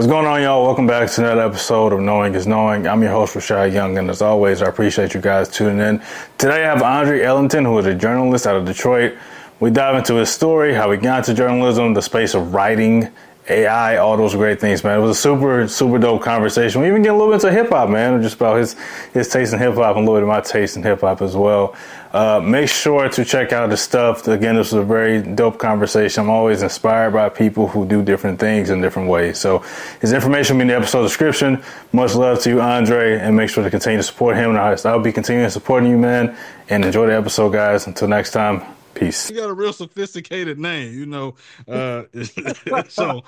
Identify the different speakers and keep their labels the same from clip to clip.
Speaker 1: What's going on, y'all? Welcome back to another episode of Knowing is Knowing. I'm your host, Rashad Young, and as always, I appreciate you guys tuning in. Today, I have Andre Ellington, who is a journalist out of Detroit. We dive into his story, how he got into journalism, the space of writing, AI, all those great things, man. It was a super dope conversation. We even get a little bit into hip hop, man, just about his taste in hip hop and a little bit of my taste in hip hop as well. Make sure to check out his stuff. Again, this was a very dope conversation. I'm always inspired by people who do different things in different ways. So his information will be in the episode description. Much love to you, Andre, and make sure to continue to support him. And I'll be continuing supporting you, man. And enjoy the episode, guys. Until next time, peace.
Speaker 2: You got a real sophisticated name. So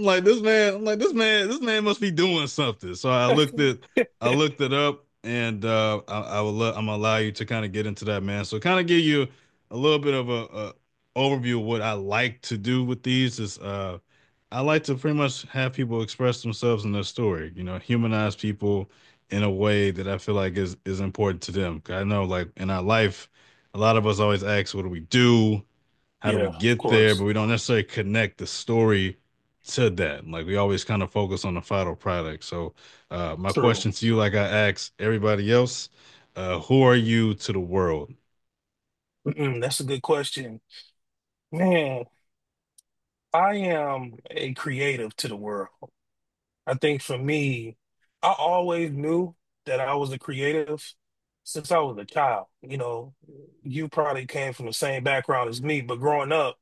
Speaker 2: this man must be doing something. So I looked it up, and I'm gonna allow you to kind of get into that, man. So kind of give you a little bit of a overview of what I like to do with these is I like to pretty much have people express themselves in their story. Humanize people in a way that I feel like is important to them. 'Cause I know, like in our life, a lot of us always ask, what do we do? How do we
Speaker 3: Yeah, of
Speaker 2: get there? But
Speaker 3: course.
Speaker 2: we don't necessarily connect the story to that. Like we always kind of focus on the final product. So my
Speaker 3: True.
Speaker 2: question to you, like I asked everybody else, who are you to the world?
Speaker 3: That's a good question. Man, I am a creative to the world. I think for me, I always knew that I was a creative since I was a child. You probably came from the same background as me, but growing up,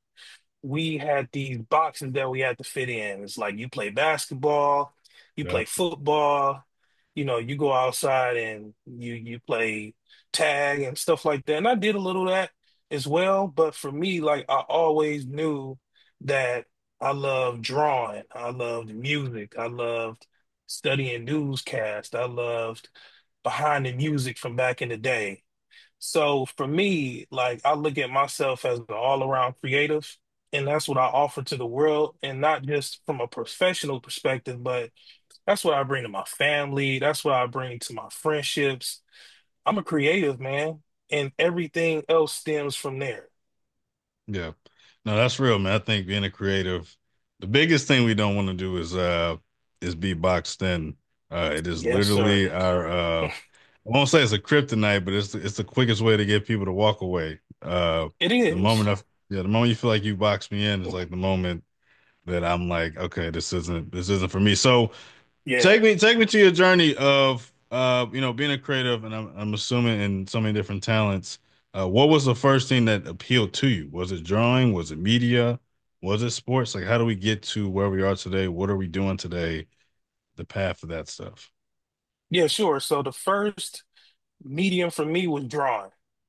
Speaker 3: we had these boxes that we had to fit in. It's like you play basketball, you
Speaker 2: Yeah.
Speaker 3: play football, you go outside and you play tag and stuff like that. And I did a little of that as well, but for me, like I always knew that I loved drawing, I loved music, I loved studying newscast, I loved behind the music from back in the day. So for me, like I look at myself as an all-around creative, and that's what I offer to the world, and not just from a professional perspective, but that's what I bring to my family. That's what I bring to my friendships. I'm a creative, man, and everything else stems from there.
Speaker 2: Yeah. No, that's real, man. I think being a creative, the biggest thing we don't want to do is be boxed in. It is
Speaker 3: Yes, sir.
Speaker 2: literally our I won't say it's a kryptonite, but it's the quickest way to get people to walk away.
Speaker 3: It
Speaker 2: The
Speaker 3: is.
Speaker 2: moment of yeah, the moment you feel like you box me in is like the moment that I'm like, okay, this isn't for me. So
Speaker 3: Yeah.
Speaker 2: take me to your journey of being a creative, and I'm assuming in so many different talents. What was the first thing that appealed to you? Was it drawing? Was it media? Was it sports? Like, how do we get to where we are today? What are we doing today? The path of that stuff.
Speaker 3: Yeah, sure. So the first medium for me was drawing.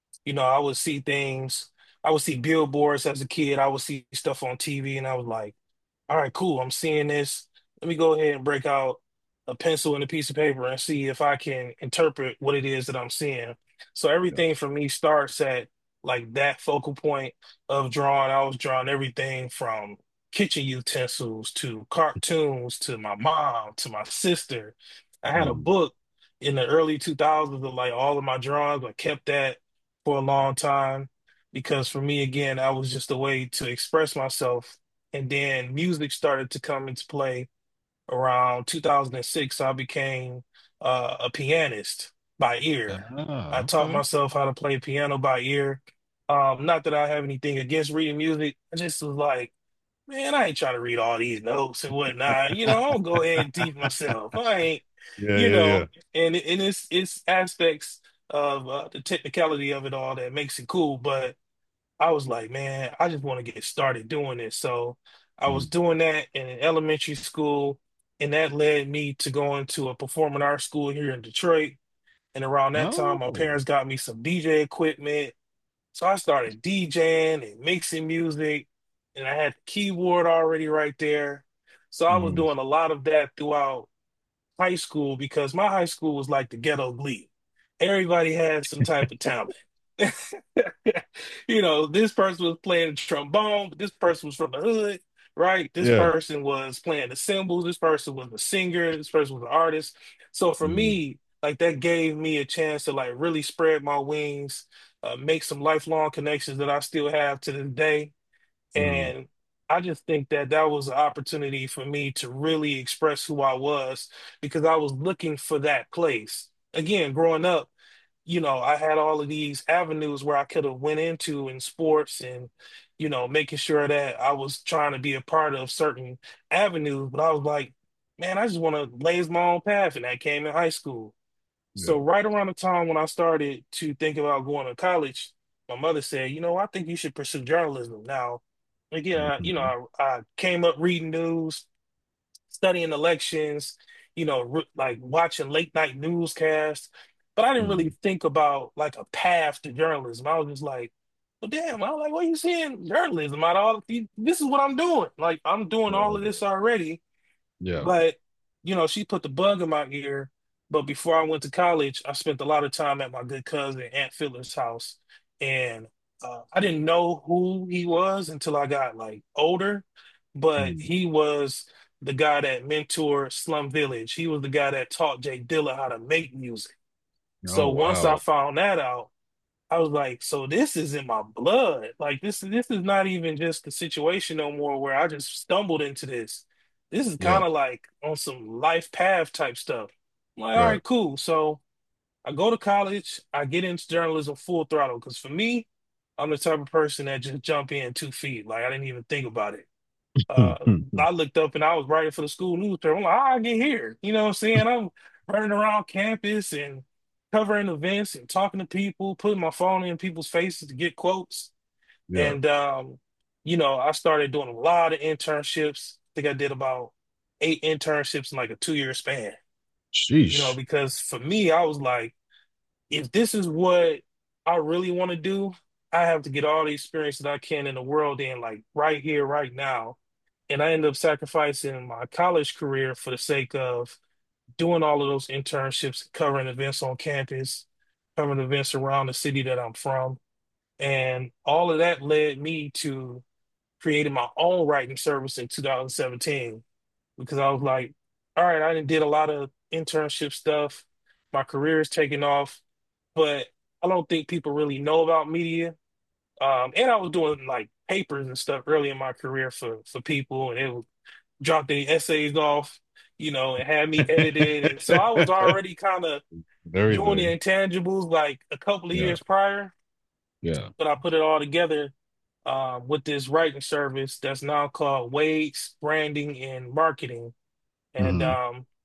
Speaker 3: I would see things, I would see billboards as a kid, I would see stuff on TV, and I was like, all right, cool. I'm seeing this. Let me go ahead and break out a pencil and a piece of paper and see if I can interpret what it is that I'm seeing. So
Speaker 2: Yeah.
Speaker 3: everything for me starts at like that focal point of drawing. I was drawing everything from kitchen utensils to cartoons to my mom to my sister. I had a
Speaker 2: Mm.
Speaker 3: book in the early 2000s of like all of my drawings. I kept that for a long time because for me, again, that was just a way to express myself, and then music started to come into play around 2006. I became a pianist by ear.
Speaker 2: Ah,
Speaker 3: I taught
Speaker 2: okay.
Speaker 3: myself how to play piano by ear. Not that I have anything against reading music. I just was like, man, I ain't trying to read all these notes and whatnot. I'll go ahead and teach myself. I ain't,
Speaker 2: Yeah,
Speaker 3: you
Speaker 2: yeah, yeah.
Speaker 3: know, and it's aspects of the technicality of it all that makes it cool. But I was like, man, I just want to get started doing this. So I was
Speaker 2: Mm.
Speaker 3: doing that in elementary school, and that led me to going to a performing arts school here in Detroit. And around that time, my
Speaker 2: Oh,
Speaker 3: parents got me some DJ equipment. So I started DJing and mixing music, and I had the keyboard already right there. So I was
Speaker 2: mm.
Speaker 3: doing a lot of that throughout high school because my high school was like the ghetto glee. Everybody had some type of talent. This person was playing the trombone, but this person was from the hood, right? This
Speaker 2: Yeah.
Speaker 3: person was playing the cymbals, this person was a singer, this person was an artist. So for
Speaker 2: Mm.
Speaker 3: me, like that gave me a chance to like really spread my wings, make some lifelong connections that I still have to this day.
Speaker 2: Mm.
Speaker 3: And I just think that that was an opportunity for me to really express who I was because I was looking for that place. Again, growing up, I had all of these avenues where I could have went into in sports and, making sure that I was trying to be a part of certain avenues. But I was like, man, I just want to blaze my own path. And that came in high school.
Speaker 2: Yeah.
Speaker 3: So right around the time when I started to think about going to college, my mother said, I think you should pursue journalism. Now, again,
Speaker 2: Hmm.
Speaker 3: I came up reading news, studying elections, like watching late night newscasts. But I didn't really
Speaker 2: Hmm.
Speaker 3: think about like a path to journalism. I was just like, well, damn, I was like, what are you seeing journalism out of all this is what I'm doing. Like I'm doing all of
Speaker 2: Yeah.
Speaker 3: this already.
Speaker 2: Yeah.
Speaker 3: But, she put the bug in my ear. But before I went to college, I spent a lot of time at my good cousin Aunt Philip's house. And I didn't know who he was until I got like older. But
Speaker 2: Mm.
Speaker 3: he was the guy that mentored Slum Village. He was the guy that taught Jay Dilla how to make music.
Speaker 2: Oh
Speaker 3: So once I
Speaker 2: wow.
Speaker 3: found that out, I was like, so this is in my blood. Like this is not even just the situation no more where I just stumbled into this. This is
Speaker 2: Yeah.
Speaker 3: kind of like on some life path type stuff. I'm like, all
Speaker 2: Right.
Speaker 3: right, cool. So I go to college, I get into journalism full throttle because for me, I'm the type of person that just jump in 2 feet. Like I didn't even think about it. Uh, I looked up and I was writing for the school newspaper. I'm like, how I get here? You know what I'm saying? I'm running around campus and covering events and talking to people, putting my phone in people's faces to get quotes.
Speaker 2: Yeah.
Speaker 3: And I started doing a lot of internships. I think I did about 8 internships in like a 2 year span.
Speaker 2: Sheesh.
Speaker 3: Because for me, I was like, if this is what I really want to do, I have to get all the experience that I can in the world in like right here, right now. And I ended up sacrificing my college career for the sake of doing all of those internships, covering events on campus, covering events around the city that I'm from. And all of that led me to creating my own writing service in 2017 because I was like, all right, I did a lot of internship stuff. My career is taking off, but I don't think people really know about media. And I was doing like papers and stuff early in my career for people, and it would drop the essays off, and had me edited. And so I was already kind of
Speaker 2: Very
Speaker 3: doing the
Speaker 2: big.
Speaker 3: intangibles like a couple of
Speaker 2: Yeah.
Speaker 3: years prior,
Speaker 2: Yeah.
Speaker 3: but I put it all together with this writing service that's now called Wade's Branding and Marketing. And
Speaker 2: Hmm.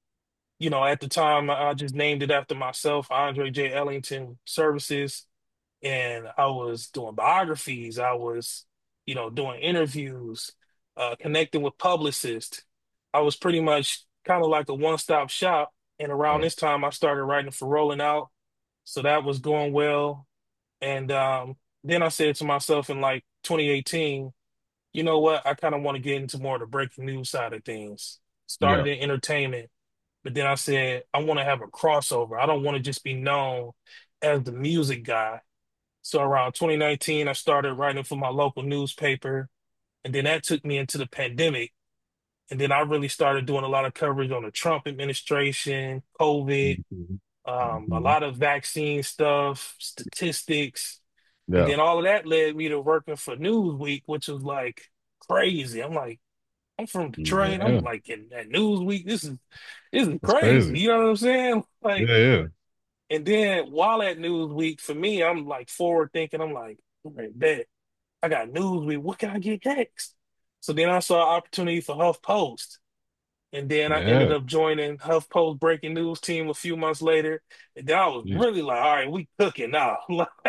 Speaker 3: at the time, I just named it after myself, Andre J. Ellington Services. And I was doing biographies. I was, doing interviews, connecting with publicists. I was pretty much kind of like a one-stop shop. And around
Speaker 2: Right.
Speaker 3: this time, I started writing for Rolling Out. So that was going well. And then I said to myself in like 2018, you know what? I kind of want to get into more of the breaking news side of things. Started
Speaker 2: Yeah.
Speaker 3: in entertainment, but then I said, I want to have a crossover. I don't want to just be known as the music guy. So around 2019, I started writing for my local newspaper. And then that took me into the pandemic. And then I really started doing a lot of coverage on the Trump administration, COVID,
Speaker 2: Hmm.
Speaker 3: a
Speaker 2: Hmm.
Speaker 3: lot of vaccine stuff, statistics. And
Speaker 2: Yeah.
Speaker 3: then all of that led me to working for Newsweek, which was like crazy. I'm like, I'm from Detroit. I'm
Speaker 2: Yeah.
Speaker 3: like in at Newsweek. This is
Speaker 2: That's
Speaker 3: crazy.
Speaker 2: crazy.
Speaker 3: You know what I'm saying? Like,
Speaker 2: Yeah. Yeah.
Speaker 3: and then while at Newsweek, for me, I'm like forward thinking. I'm like, all right, bet. I got Newsweek. What can I get next? So then I saw an opportunity for HuffPost. And then I ended
Speaker 2: Yeah.
Speaker 3: up joining HuffPost breaking news team a few months later. And then I was
Speaker 2: Jeez.
Speaker 3: really like, all right, we cooking now.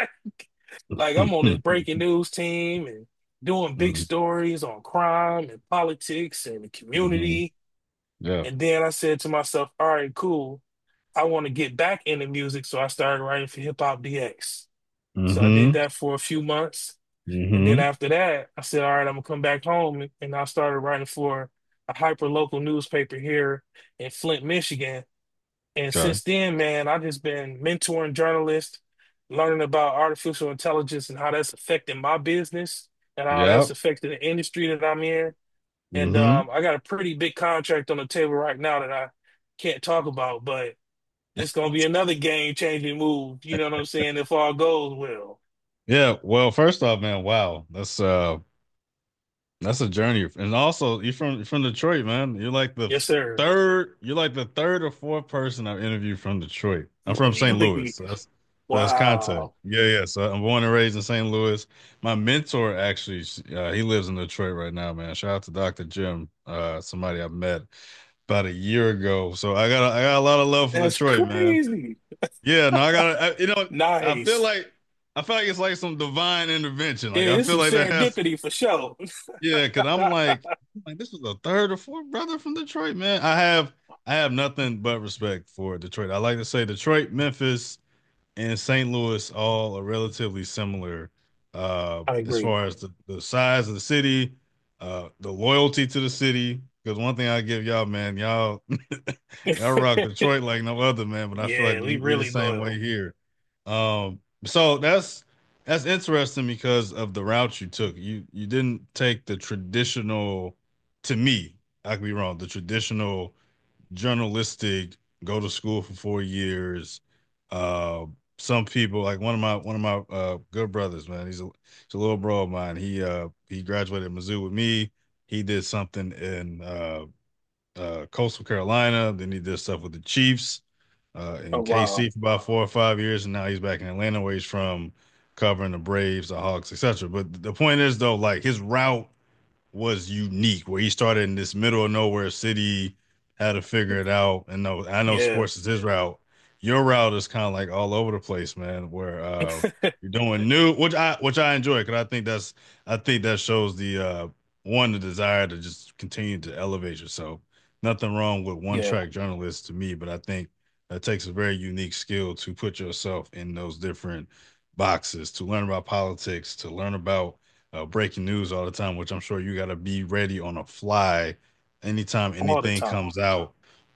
Speaker 3: Like I'm on this breaking news team and doing big
Speaker 2: Hmm.
Speaker 3: stories on crime and politics and the
Speaker 2: Hmm.
Speaker 3: community.
Speaker 2: Yeah.
Speaker 3: And then I said to myself, all right, cool. I want to get back into music. So I started writing for Hip Hop DX. So I did
Speaker 2: Hmm.
Speaker 3: that for a few months. And then
Speaker 2: Hmm.
Speaker 3: after that, I said, all right, I'm gonna come back home. And I started writing for a hyper local newspaper here in Flint, Michigan. And
Speaker 2: Okay.
Speaker 3: since then, man, I've just been mentoring journalists, learning about artificial intelligence and how that's affecting my business and how that's
Speaker 2: Yep.
Speaker 3: affecting the industry that I'm in. And
Speaker 2: Hmm.
Speaker 3: I got a pretty big contract on the table right now that I can't talk about, but it's gonna be another game-changing move. You know what I'm saying? If all goes well.
Speaker 2: Yeah. Well, first off, man, wow. That's That's a journey. And also, you're from Detroit, man.
Speaker 3: Yes, sir.
Speaker 2: you're like the third or fourth person I've interviewed from Detroit. I'm from St. Louis.
Speaker 3: Really?
Speaker 2: That's contact.
Speaker 3: Wow.
Speaker 2: Yeah, yeah. So I'm born and raised in St. Louis. My mentor actually, he lives in Detroit right now, man. Shout out to Dr. Jim, somebody I met about a year ago. So I got a lot of love for
Speaker 3: That's
Speaker 2: Detroit, man.
Speaker 3: crazy.
Speaker 2: Yeah, no, I feel
Speaker 3: Nice.
Speaker 2: I feel like it's like some divine intervention.
Speaker 3: Yeah,
Speaker 2: Like I
Speaker 3: it's
Speaker 2: feel
Speaker 3: some
Speaker 2: like that has
Speaker 3: serendipity for sure.
Speaker 2: yeah, because this was a third or fourth brother from Detroit, man. I have nothing but respect for Detroit. I like to say Detroit, Memphis, and St. Louis all are relatively similar
Speaker 3: I
Speaker 2: as
Speaker 3: agree.
Speaker 2: far as the size of the city, the loyalty to the city. Because one thing I give y'all, man, y'all rock Detroit like no other, man. But I feel like
Speaker 3: Yeah, we
Speaker 2: we the
Speaker 3: really
Speaker 2: same way
Speaker 3: loyal.
Speaker 2: here. So that's interesting because of the route you took. You didn't take the traditional, to me, I could be wrong, the traditional journalistic, go to school for 4 years. Uh, some people like one of my good brothers, man. He's a little bro of mine. He graduated at Mizzou with me. He did something in Coastal Carolina. Then he did stuff with the Chiefs
Speaker 3: Oh,
Speaker 2: in
Speaker 3: wow.
Speaker 2: KC for about 4 or 5 years, and now he's back in Atlanta where he's from, covering the Braves, the Hawks, etc. But the point is though, like his route was unique, where he started in this middle of nowhere city, had to figure it out. And no, I know
Speaker 3: Yeah.
Speaker 2: sports is his route. Your route is kind of like all over the place, man, where you're doing new, which I enjoy because I think that shows the desire to just continue to elevate yourself. Nothing wrong with one
Speaker 3: Yeah.
Speaker 2: track journalists to me, but I think that takes a very unique skill to put yourself in those different boxes, to learn about politics, to learn about breaking news all the time, which I'm sure you got to be ready on a fly anytime
Speaker 3: All the
Speaker 2: anything
Speaker 3: time.
Speaker 2: comes out.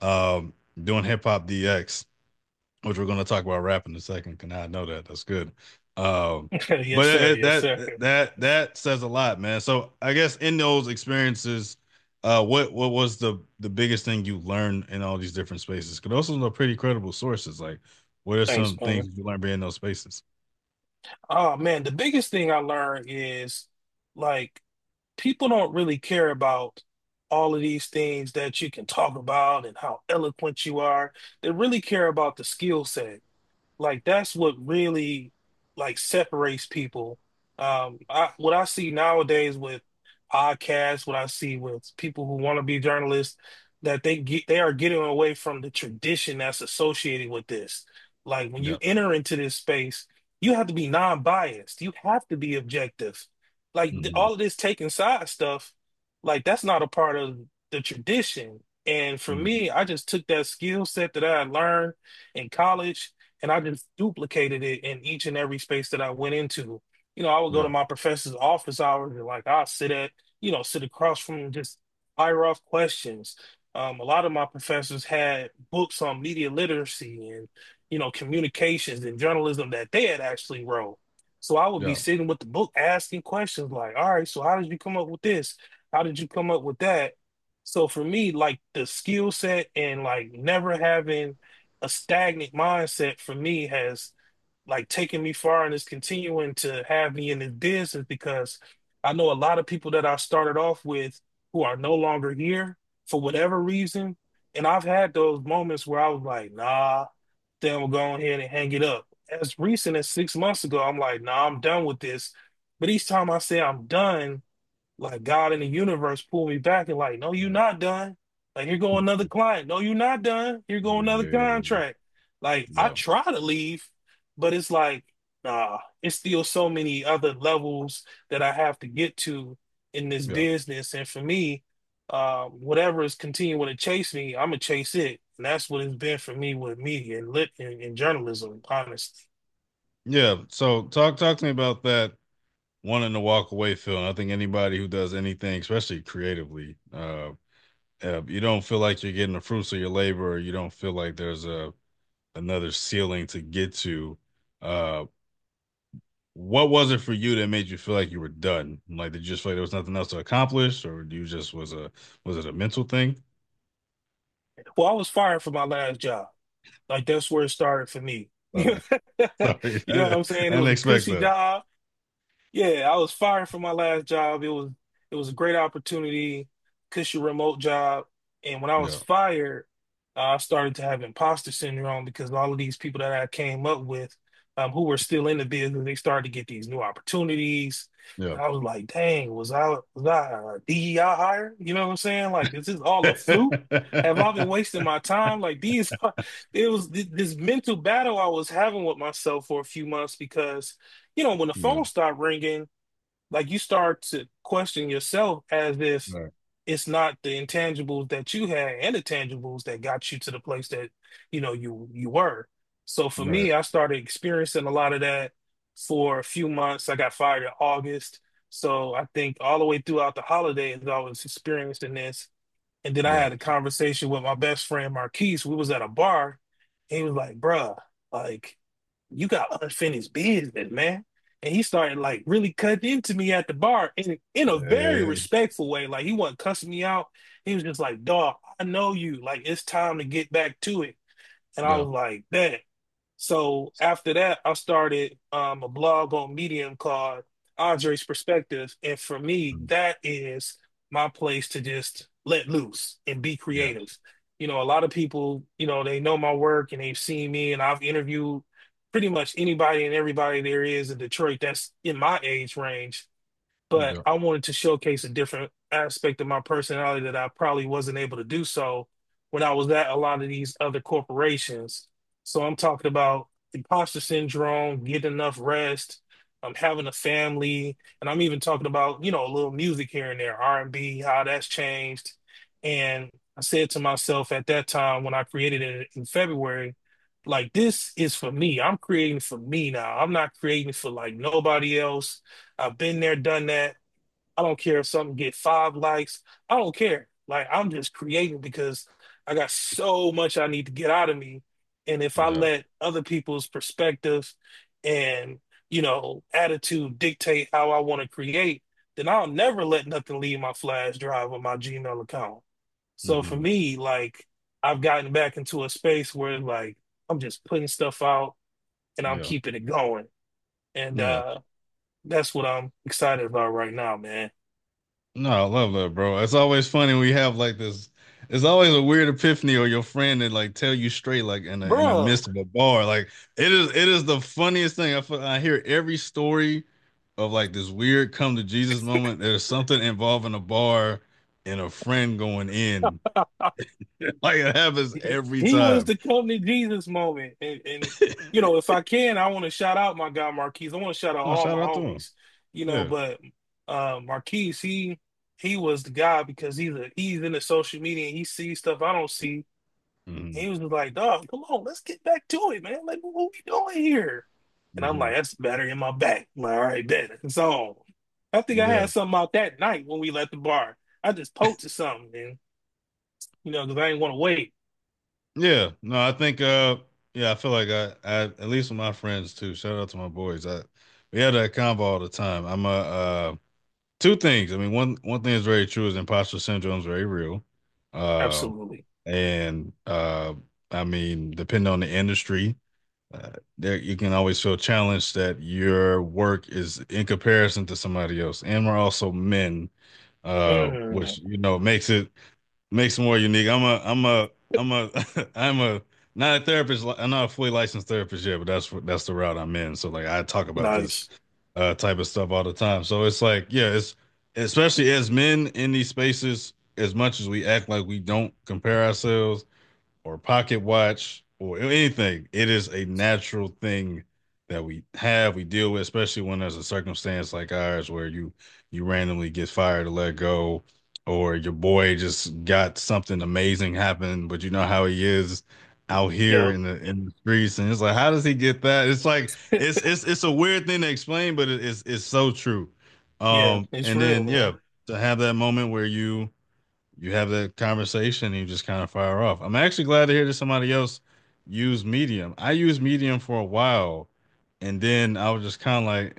Speaker 2: Doing Hip Hop DX, which we're going to talk about rap in a second. Can I know that? That's good. Um,
Speaker 3: Yes,
Speaker 2: but
Speaker 3: sir. Yes, sir.
Speaker 2: that says a lot, man. So I guess in those experiences, what was the biggest thing you learned in all these different spaces? Because those are pretty credible sources. Like, what are
Speaker 3: Thanks,
Speaker 2: some
Speaker 3: man.
Speaker 2: things you learned being in those spaces?
Speaker 3: Oh man, the biggest thing I learned is like people don't really care about all of these things that you can talk about and how eloquent you are. They really care about the skill set. Like that's what really like separates people. What I see nowadays with podcasts, what I see with people who want to be journalists, that they are getting away from the tradition that's associated with this. Like when you
Speaker 2: Yeah.
Speaker 3: enter into this space, you have to be non-biased. You have to be objective. Like
Speaker 2: Hmm.
Speaker 3: all of this taking side stuff, like that's not a part of the tradition. And for
Speaker 2: Hmm.
Speaker 3: me, I just took that skill set that I had learned in college and I just duplicated it in each and every space that I went into. I would go to
Speaker 2: Yeah.
Speaker 3: my professor's office hours and like I'll sit across from him, just fire off questions. A lot of my professors had books on media literacy and, communications and journalism that they had actually wrote. So I would be
Speaker 2: Yeah.
Speaker 3: sitting with the book asking questions like, all right, so how did you come up with this? How did you come up with that? So for me, like the skill set and like never having a stagnant mindset for me has like taken me far and is continuing to have me in this business because I know a lot of people that I started off with who are no longer here for whatever reason. And I've had those moments where I was like, nah, then we'll go ahead and hang it up. As recent as 6 months ago, I'm like, nah, I'm done with this. But each time I say I'm done, like God in the universe pull me back and like, no, you're not done. Like here go another client. No, you're not done. Here go another
Speaker 2: Yeah.
Speaker 3: contract. Like I
Speaker 2: Yeah.
Speaker 3: try to leave, but it's like, nah, it's still so many other levels that I have to get to in this
Speaker 2: Yeah.
Speaker 3: business. And for me, whatever is continuing to chase me, I'm gonna chase it. And that's what it's been for me with media and lit and journalism, honestly.
Speaker 2: Yeah. So talk to me about that wanting to walk away feeling. I think anybody who does anything, especially creatively, you don't feel like you're getting the fruits of your labor, or you don't feel like there's a another ceiling to get to. Uh, what was it for you that made you feel like you were done? Like, did you just feel like there was nothing else to accomplish, or do you just was it a mental thing?
Speaker 3: Well, I was fired from my last job. Like that's where it started for me. You
Speaker 2: Sorry, sorry,
Speaker 3: know what I'm
Speaker 2: I
Speaker 3: saying? It
Speaker 2: didn't
Speaker 3: was a
Speaker 2: expect
Speaker 3: cushy
Speaker 2: that.
Speaker 3: job. Yeah, I was fired from my last job. It was it was a great opportunity, cushy remote job. And when I was
Speaker 2: Yeah.
Speaker 3: fired, I started to have imposter syndrome because all of these people that I came up with, who were still in the business, they started to get these new opportunities.
Speaker 2: Yeah.
Speaker 3: And I was like, dang, was I a DEI hire? You know what I'm saying? Like, is this all a fluke? Have I been wasting my time? Like it was this mental battle I was having with myself for a few months because, when the
Speaker 2: Yeah.
Speaker 3: phone started ringing, like you start to question yourself as if
Speaker 2: Right.
Speaker 3: it's not the intangibles that you had and the tangibles that got you to the place that you were. So for
Speaker 2: Right.
Speaker 3: me, I started experiencing a lot of that for a few months. I got fired in August. So I think all the way throughout the holidays, I was experiencing this. And then I had a
Speaker 2: Gotcha.
Speaker 3: conversation with my best friend Marquise. We was at a bar. And he was like, bruh, like you got unfinished business, man. And he started like really cutting into me at the bar in a very
Speaker 2: Hey.
Speaker 3: respectful way. Like he wasn't cussing me out. He was just like, dog, I know you. Like it's time to get back to it. And I
Speaker 2: Yeah.
Speaker 3: was like, that. So after that, I started a blog on Medium called Andre's Perspective. And for me,
Speaker 2: Mm.
Speaker 3: that is my place to just let loose and be
Speaker 2: Yes.
Speaker 3: creative. A lot of people, they know my work and they've seen me, and I've interviewed pretty much anybody and everybody there is in Detroit that's in my age range, but
Speaker 2: Yeah.
Speaker 3: I wanted to showcase a different aspect of my personality that I probably wasn't able to do so when I was at a lot of these other corporations. So I'm talking about imposter syndrome, getting enough rest, having a family, and I'm even talking about, a little music here and there, R&B, how that's changed. And I said to myself at that time when I created it in February, like this is for me. I'm creating for me now. I'm not creating for like nobody else. I've been there, done that. I don't care if something get 5 likes. I don't care. Like I'm just creating because I got so much I need to get out of me. And if I
Speaker 2: Yeah.
Speaker 3: let other people's perspective and, attitude dictate how I want to create, then I'll never let nothing leave my flash drive or my Gmail account. So for
Speaker 2: Hmm.
Speaker 3: me, like I've gotten back into a space where like I'm just putting stuff out and I'm
Speaker 2: Yeah.
Speaker 3: keeping it going. And
Speaker 2: Yeah.
Speaker 3: that's what I'm excited about right now, man.
Speaker 2: No, I love that, bro. It's always funny when we have like this. It's always a weird epiphany or your friend that like tell you straight like in the
Speaker 3: Bro,
Speaker 2: midst of a bar. Like it is the funniest thing. I hear every story of like this weird come to Jesus moment. There's something involving a bar and a friend going in. Like it happens every
Speaker 3: he was
Speaker 2: time.
Speaker 3: the come to Jesus moment. And if I can, I want to shout out my guy Marquise. I want to shout out
Speaker 2: No,
Speaker 3: all my
Speaker 2: shout out to him.
Speaker 3: homies.
Speaker 2: Yeah.
Speaker 3: But Marquise, he was the guy because he's in the social media and he sees stuff I don't see.
Speaker 2: Hmm.
Speaker 3: He was just like, dog, come on, let's get back to it, man. Like, what we doing here? And I'm
Speaker 2: Hmm.
Speaker 3: like, that's battery in my back. I'm like, all right, bet. It's on. I think I
Speaker 2: Yeah.
Speaker 3: had something out that night when we left the bar. I just posted something, and because I didn't want to wait.
Speaker 2: Yeah, no, I think yeah, I feel like I at least with my friends too. Shout out to my boys. We have that convo all the time. I'm two things. I mean, one thing is very true is imposter syndrome is very real. Uh
Speaker 3: Absolutely.
Speaker 2: and I mean, depending on the industry, there you can always feel challenged that your work is in comparison to somebody else. And we're also men,
Speaker 3: Mm,
Speaker 2: which makes it more unique. I'm a I'm a not a therapist. I'm not a fully licensed therapist yet, but that's the route I'm in. So like I talk about this
Speaker 3: nice.
Speaker 2: type of stuff all the time. So it's like yeah, it's especially as men in these spaces, as much as we act like we don't compare ourselves or pocket watch or anything. It is a natural thing that we deal with, especially when there's a circumstance like ours where you randomly get fired or let go, or your boy just got something amazing happen, but you know how he is out here
Speaker 3: Yep.
Speaker 2: in the streets, and it's like, how does he get that? It's like it's a weird thing to explain, but it's so true.
Speaker 3: Yeah, it's
Speaker 2: And
Speaker 3: real,
Speaker 2: then yeah,
Speaker 3: man.
Speaker 2: to have that moment where you have that conversation and you just kind of fire off. I'm actually glad to hear that somebody else use Medium. I used Medium for a while, and then I was just kind of like,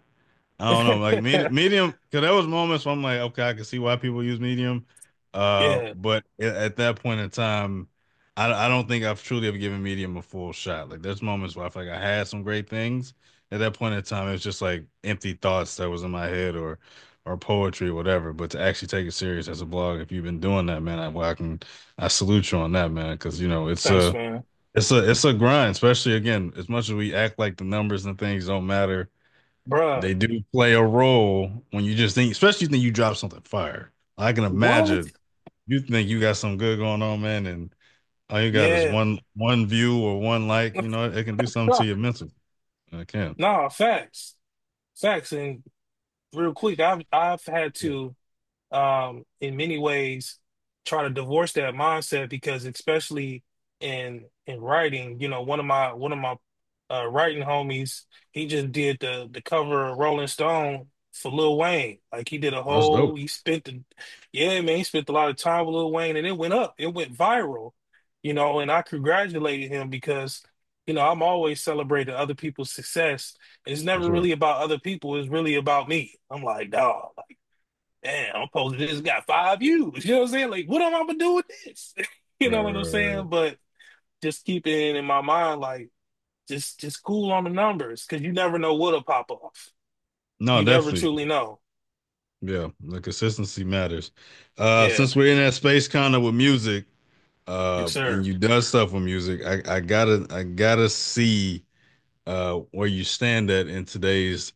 Speaker 2: I don't know, like Medium, because there was moments where I'm like, okay, I can see why people use Medium,
Speaker 3: Yeah,
Speaker 2: but at that point in time, I don't think I've truly ever given Medium a full shot. Like there's moments where I feel like I had some great things. At that point in time, it was just like empty thoughts that was in my head, or poetry or whatever, but to actually take it serious as a blog, if you've been doing that, man, I salute you on that, man, because you know
Speaker 3: Thanks, man.
Speaker 2: it's a grind, especially again, as much as we act like the numbers and things don't matter,
Speaker 3: Bruh,
Speaker 2: they do play a role when you just think, especially when you drop something fire. I can
Speaker 3: what?
Speaker 2: imagine you think you got something good going on, man, and all you got is
Speaker 3: Yeah.
Speaker 2: one view or one like, you know, it can do something to your mental. It can.
Speaker 3: No, facts. Facts. And real quick, I've had
Speaker 2: Yeah.
Speaker 3: to in many ways try to divorce that mindset because especially in writing, one of my writing homies, he just did the cover of Rolling Stone for Lil Wayne. Like he did a
Speaker 2: That's
Speaker 3: whole
Speaker 2: dope.
Speaker 3: he spent the yeah, man, he spent a lot of time with Lil Wayne and it went up. It went viral, and I congratulated him because I'm always celebrating other people's success. It's
Speaker 2: For
Speaker 3: never
Speaker 2: sure.
Speaker 3: really about other people, it's really about me. I'm like, dog, damn, I'm posting this got 5 views. You know what I'm saying? Like, what am I gonna do with this? You
Speaker 2: Right,
Speaker 3: know what I'm
Speaker 2: right, right.
Speaker 3: saying? But just keep it in my mind, like, just cool on the numbers, because you never know what'll pop off.
Speaker 2: No,
Speaker 3: You never
Speaker 2: definitely.
Speaker 3: truly know.
Speaker 2: Yeah, the consistency matters.
Speaker 3: Yeah,
Speaker 2: Since we're in that space kind of with music,
Speaker 3: yes,
Speaker 2: and
Speaker 3: sir.
Speaker 2: you done stuff with music, I gotta see where you stand at in today's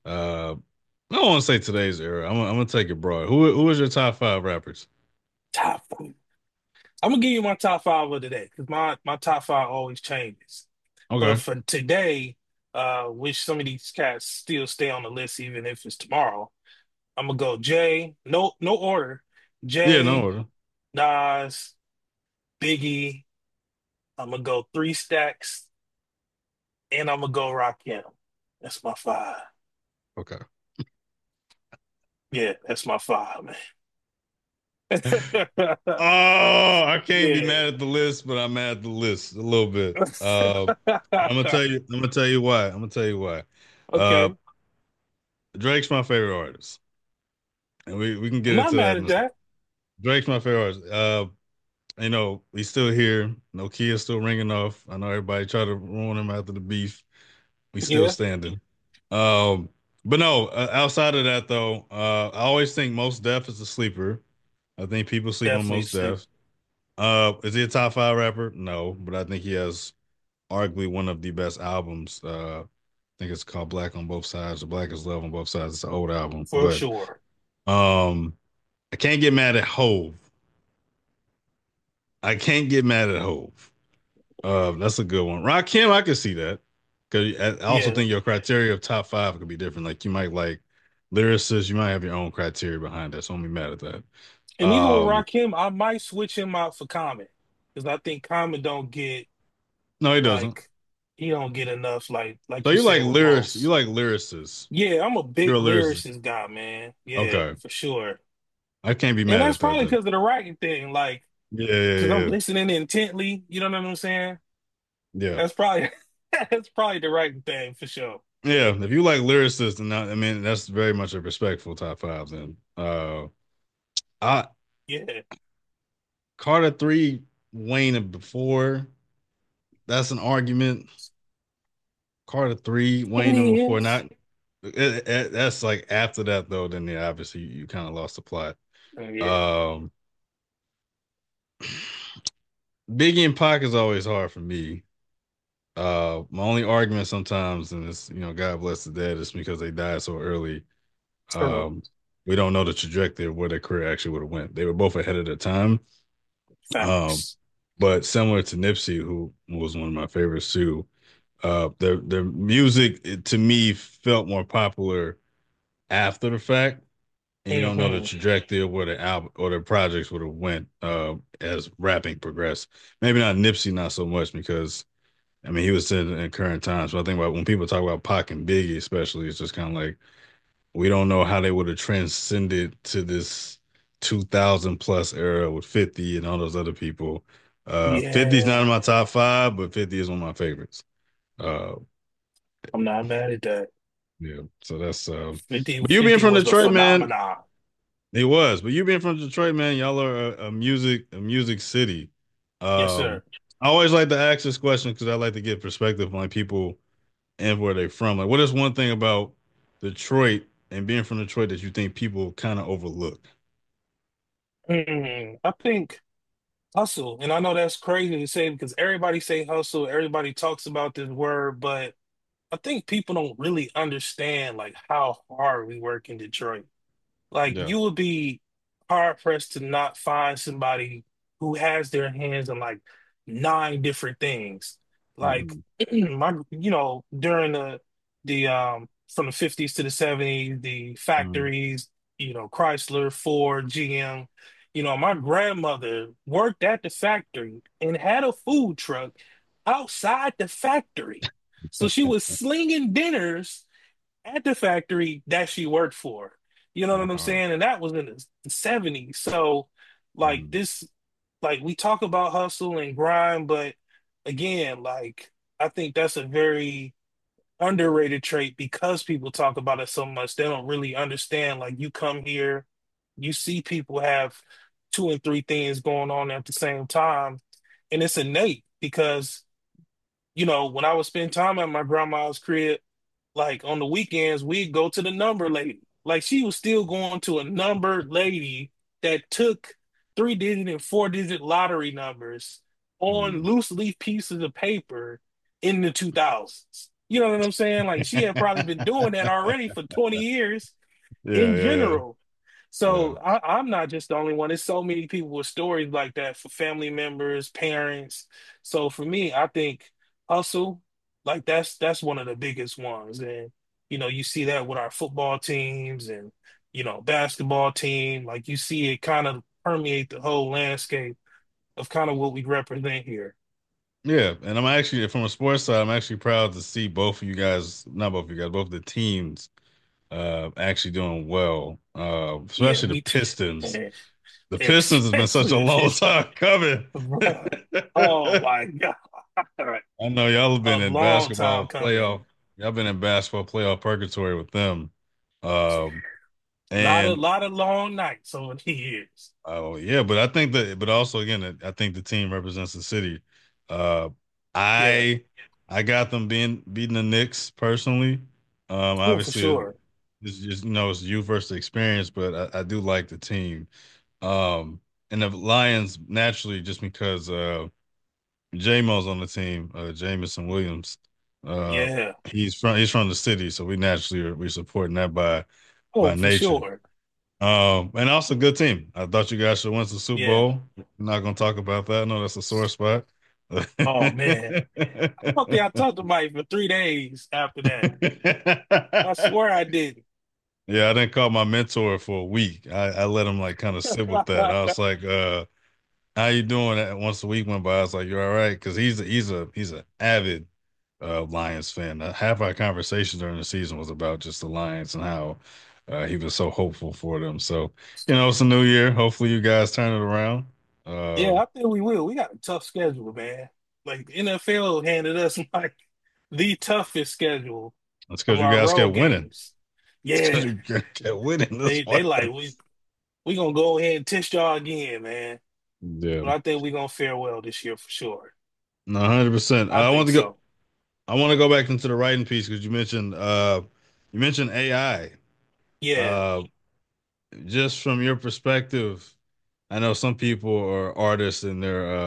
Speaker 2: I don't want to say today's era. I'm gonna take it broad. Who is your top five rappers?
Speaker 3: Top. I'm gonna give you my top five of today because my top five always changes. But
Speaker 2: Okay.
Speaker 3: for today, which some of these cats still stay on the list even if it's tomorrow. I'm gonna go Jay. No order.
Speaker 2: Yeah, no
Speaker 3: Jay,
Speaker 2: order.
Speaker 3: Nas, Biggie. I'm gonna go Three Stacks, and I'm gonna go Rakim. That's my five.
Speaker 2: Okay.
Speaker 3: Yeah, that's my five, man.
Speaker 2: Oh, I can't be
Speaker 3: Yeah.
Speaker 2: mad at the list, but I'm mad at the list a little bit. I'm gonna tell you why. I'm gonna tell you why. Uh,
Speaker 3: Okay.
Speaker 2: Drake's my favorite artist, and we can get
Speaker 3: I'm not
Speaker 2: into that
Speaker 3: mad
Speaker 2: in
Speaker 3: at
Speaker 2: a second.
Speaker 3: that.
Speaker 2: Drake's my favorite artist. He's still here. Nokia's still ringing off. I know everybody tried to ruin him after the beef. We still
Speaker 3: Yeah,
Speaker 2: standing. Um, but no, outside of that though, I always think Most Def is a sleeper. I think people sleep on
Speaker 3: definitely
Speaker 2: Most
Speaker 3: sleep.
Speaker 2: Def. Is he a top five rapper? No, but I think he has arguably one of the best albums. I think it's called Black on Both Sides or Black is Love on Both Sides. It's an old album,
Speaker 3: For
Speaker 2: but
Speaker 3: sure.
Speaker 2: um, I can't get mad at Hove. I can't get mad at Hove. That's a good one. Rakim, I can see that because I also
Speaker 3: Yeah.
Speaker 2: think your criteria of top five could be different. Like you might like lyricists, you might have your own criteria behind that. So I'm be mad at that.
Speaker 3: And even with
Speaker 2: Um,
Speaker 3: Rakim, I might switch him out for Common. Because I think Common don't get
Speaker 2: no, he doesn't.
Speaker 3: like he don't get enough like
Speaker 2: So
Speaker 3: you
Speaker 2: you like
Speaker 3: said with
Speaker 2: lyrics? You
Speaker 3: most.
Speaker 2: like lyricists?
Speaker 3: Yeah, I'm a
Speaker 2: You're
Speaker 3: big
Speaker 2: a lyricist.
Speaker 3: lyricist guy, man. Yeah,
Speaker 2: Okay,
Speaker 3: for sure.
Speaker 2: I can't be
Speaker 3: And
Speaker 2: mad
Speaker 3: that's
Speaker 2: at that
Speaker 3: probably
Speaker 2: then.
Speaker 3: because of the writing thing, like,
Speaker 2: Yeah, yeah,
Speaker 3: because I'm
Speaker 2: yeah,
Speaker 3: listening intently. You know what I'm saying?
Speaker 2: yeah.
Speaker 3: That's probably that's probably the writing thing for sure.
Speaker 2: Yeah, if you like lyricists, then I mean that's very much a respectful top five. Then, I
Speaker 3: Yeah,
Speaker 2: Carter three, Wayne and before. That's an argument. Carter three,
Speaker 3: it
Speaker 2: Wayne number four.
Speaker 3: is.
Speaker 2: Not that's like after that though. Then yeah, obviously you kind of lost the plot.
Speaker 3: Yeah,
Speaker 2: Um, Biggie and Pac is always hard for me. My only argument sometimes, and it's God bless the dead, is because they died so early.
Speaker 3: true.
Speaker 2: Um, we don't know the trajectory of where their career actually would have went. They were both ahead of their time. Um,
Speaker 3: Facts.
Speaker 2: but similar to Nipsey, who was one of my favorites too. Their music to me felt more popular after the fact, and you don't know the
Speaker 3: Hmm.
Speaker 2: trajectory of where the album or the projects would have went as rapping progressed. Maybe not Nipsey, not so much because I mean he was in current times. But I think about when people talk about Pac and Biggie, especially, it's just kind of like we don't know how they would have transcended to this 2000 plus era with 50 and all those other people. 50's not
Speaker 3: Yeah,
Speaker 2: in my top five, but 50 is one of my favorites. Uh,
Speaker 3: I'm not mad at that.
Speaker 2: yeah, so that's
Speaker 3: 50,
Speaker 2: but you being
Speaker 3: 50
Speaker 2: from
Speaker 3: was a
Speaker 2: Detroit, man,
Speaker 3: phenomenon.
Speaker 2: he was. But you being from Detroit, man, y'all are a music city.
Speaker 3: Yes, sir.
Speaker 2: I always like to ask this question because I like to get perspective on like people and where they're from. Like, what is one thing about Detroit and being from Detroit that you think people kind of overlook?
Speaker 3: I think hustle, and I know that's crazy to say because everybody say hustle, everybody talks about this word, but I think people don't really understand like how hard we work in Detroit. Like
Speaker 2: Yeah.
Speaker 3: you would be hard pressed to not find somebody who has their hands on like nine different things. Like
Speaker 2: Mhm.
Speaker 3: during the from the 50s to the 70s, the
Speaker 2: Mhm.
Speaker 3: factories, Chrysler, Ford, GM, my grandmother worked at the factory and had a food truck outside the factory. So she was slinging dinners at the factory that she worked for. You know what I'm
Speaker 2: Uh,
Speaker 3: saying? And that was in the 70s. So, like,
Speaker 2: mhm.
Speaker 3: this, like, we talk about hustle and grind, but again, like, I think that's a very underrated trait because people talk about it so much. They don't really understand. Like, you come here, you see people have two and three things going on at the same time, and it's innate because, when I would spend time at my grandma's crib, like on the weekends, we'd go to the number lady. Like she was still going to a number lady that took 3-digit and 4-digit lottery numbers on
Speaker 2: Mhm.
Speaker 3: loose leaf pieces of paper in the 2000s. You know what I'm saying? Like she had probably been doing that already for 20 years
Speaker 2: Yeah,
Speaker 3: in
Speaker 2: yeah, yeah,
Speaker 3: general.
Speaker 2: yeah.
Speaker 3: So I'm not just the only one. There's so many people with stories like that for family members, parents. So for me, I think hustle, like that's one of the biggest ones. And you see that with our football teams and basketball team. Like you see it kind of permeate the whole landscape of kind of what we represent here.
Speaker 2: Yeah, and I'm actually from a sports side, I'm actually proud to see both of you guys, not both of you guys, both the teams actually doing well.
Speaker 3: Yeah,
Speaker 2: Especially the
Speaker 3: me too.
Speaker 2: Pistons.
Speaker 3: Man,
Speaker 2: The Pistons has been such
Speaker 3: especially
Speaker 2: a
Speaker 3: the
Speaker 2: long
Speaker 3: Pistons.
Speaker 2: time coming.
Speaker 3: Bruh. Oh my God.
Speaker 2: I know y'all have
Speaker 3: A
Speaker 2: been in
Speaker 3: long time coming.
Speaker 2: y'all been in basketball playoff purgatory with them. Um
Speaker 3: Lot of
Speaker 2: and
Speaker 3: lot of long nights over the years.
Speaker 2: Oh yeah, but I think that, but also again, I think the team represents the city. Uh,
Speaker 3: Yeah.
Speaker 2: I I got them beating the Knicks personally.
Speaker 3: Oh, for
Speaker 2: Obviously,
Speaker 3: sure.
Speaker 2: it's just it's youth versus experience, but I do like the team. And the Lions naturally just because J-Mo's on the team, Jamison Williams. Uh,
Speaker 3: Yeah.
Speaker 2: he's from the city, so we supporting that
Speaker 3: Oh,
Speaker 2: by
Speaker 3: for
Speaker 2: nature.
Speaker 3: sure.
Speaker 2: And also good team. I thought you guys should win the Super
Speaker 3: Yeah.
Speaker 2: Bowl. I'm not gonna talk about that. I know that's a sore spot.
Speaker 3: Oh man. I don't think I talked to Mike for 3 days after that. I swear I didn't.
Speaker 2: Yeah, I didn't call my mentor for a week. I let him like kind of sit with that. I was like, how you doing? Once a week went by, I was like, you're all right, because he's a avid Lions fan. Half our conversation during the season was about just the Lions and how he was so hopeful for them. So, it's a new year. Hopefully, you guys turn it around.
Speaker 3: Yeah,
Speaker 2: Um,
Speaker 3: I think we will. We got a tough schedule, man. Like the NFL handed us like the toughest schedule
Speaker 2: it's
Speaker 3: of
Speaker 2: because you
Speaker 3: our
Speaker 2: guys
Speaker 3: road
Speaker 2: kept winning.
Speaker 3: games.
Speaker 2: It's because
Speaker 3: Yeah.
Speaker 2: you guys kept winning. That's
Speaker 3: They
Speaker 2: why.
Speaker 3: they like we gonna go ahead and test y'all again, man.
Speaker 2: Yeah,
Speaker 3: But I think we're gonna fare well this year for sure.
Speaker 2: no, 100%.
Speaker 3: I think so.
Speaker 2: I want to go back into the writing piece because you mentioned AI.
Speaker 3: Yeah.
Speaker 2: Uh, just from your perspective, I know some people are artists and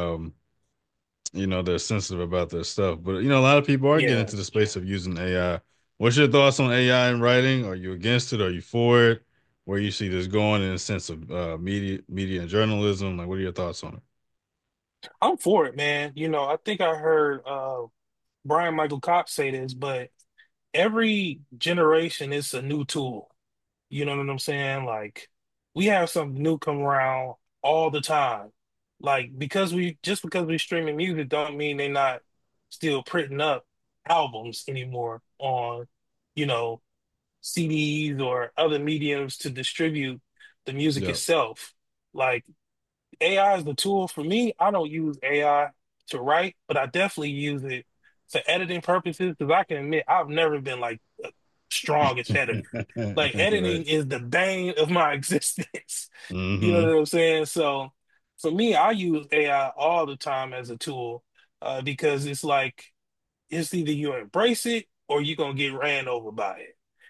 Speaker 2: they're sensitive about their stuff, but a lot of people are getting
Speaker 3: Yeah.
Speaker 2: into the space of using AI. What's your thoughts on AI in writing? Are you against it? Are you for it? Where you see this going in a sense of media and journalism? Like, what are your thoughts on it?
Speaker 3: I'm for it, man. I think I heard Brian Michael Cox say this, but every generation is a new tool. You know what I'm saying? Like we have something new come around all the time. Like because we streaming music don't mean they're not still printing up albums anymore on, you know, CDs or other mediums to distribute the music
Speaker 2: Yeah.
Speaker 3: itself. Like AI is the tool for me. I don't use AI to write, but I definitely use it for editing purposes because I can admit I've never been like the strongest editor. Like
Speaker 2: Right.
Speaker 3: editing is the bane of my existence. You know
Speaker 2: Hmm.
Speaker 3: what I'm saying? So for me, I use AI all the time as a tool because it's like it's either you embrace it or you're gonna get ran over by it.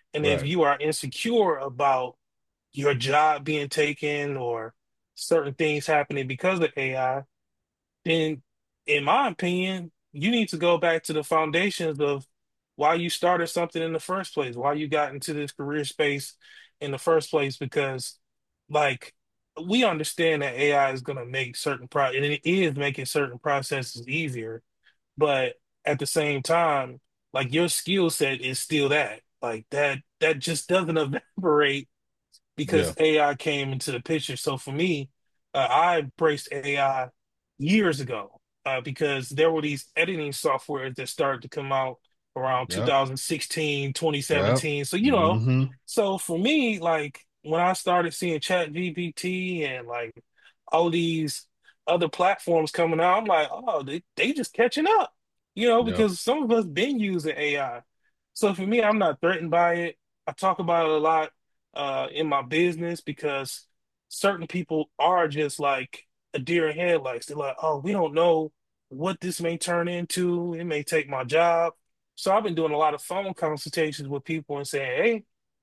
Speaker 3: And if
Speaker 2: Right.
Speaker 3: you are insecure about your job being taken or certain things happening because of AI, then in my opinion, you need to go back to the foundations of why you started something in the first place, why you got into this career space in the first place, because like we understand that AI is going to make certain and it is making certain processes easier, but at the same time, like your skill set is still that. Like that just doesn't evaporate because
Speaker 2: Yeah.
Speaker 3: AI came into the picture. So for me, I embraced AI years ago because there were these editing softwares that started to come out around
Speaker 2: Yep.
Speaker 3: 2016,
Speaker 2: Yep.
Speaker 3: 2017. So,
Speaker 2: Hmm.
Speaker 3: so for me, like when I started seeing ChatGPT and like all these other platforms coming out, I'm like, oh, they just catching up,
Speaker 2: Yep.
Speaker 3: because some of us been using AI. So for me, I'm not threatened by it. I talk about it a lot in my business because certain people are just like a deer in headlights. They're like, oh, we don't know what this may turn into. It may take my job. So I've been doing a lot of phone consultations with people and saying, hey,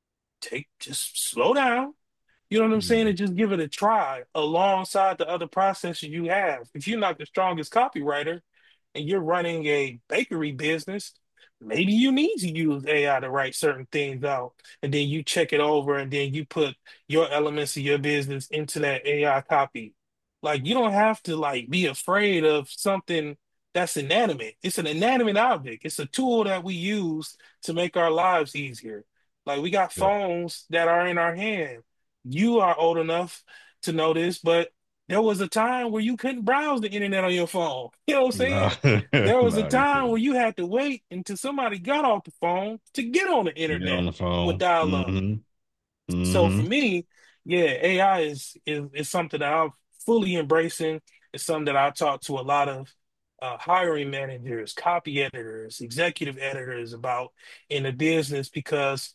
Speaker 3: just slow down. You know what I'm saying?
Speaker 2: Hmm.
Speaker 3: And just give it a try alongside the other processes you have. If you're not the strongest copywriter and you're running a bakery business, maybe you need to use AI to write certain things out. And then you check it over and then you put your elements of your business into that AI copy. Like you don't have to like be afraid of something that's inanimate. It's an inanimate object. It's a tool that we use to make our lives easier. Like we got
Speaker 2: Yep.
Speaker 3: phones that are in our hand. You are old enough to know this, but there was a time where you couldn't browse the internet on your phone. You know what I'm
Speaker 2: No.
Speaker 3: saying? There was a
Speaker 2: No, you
Speaker 3: time where
Speaker 2: couldn't.
Speaker 3: you had to wait until somebody got off the phone to get on the
Speaker 2: You get on
Speaker 3: internet
Speaker 2: the
Speaker 3: with
Speaker 2: phone.
Speaker 3: dial-up.
Speaker 2: Hmm.
Speaker 3: So for
Speaker 2: Hmm.
Speaker 3: me, yeah, AI is something that I'm fully embracing. It's something that I talk to a lot of hiring managers, copy editors, executive editors about in the business because,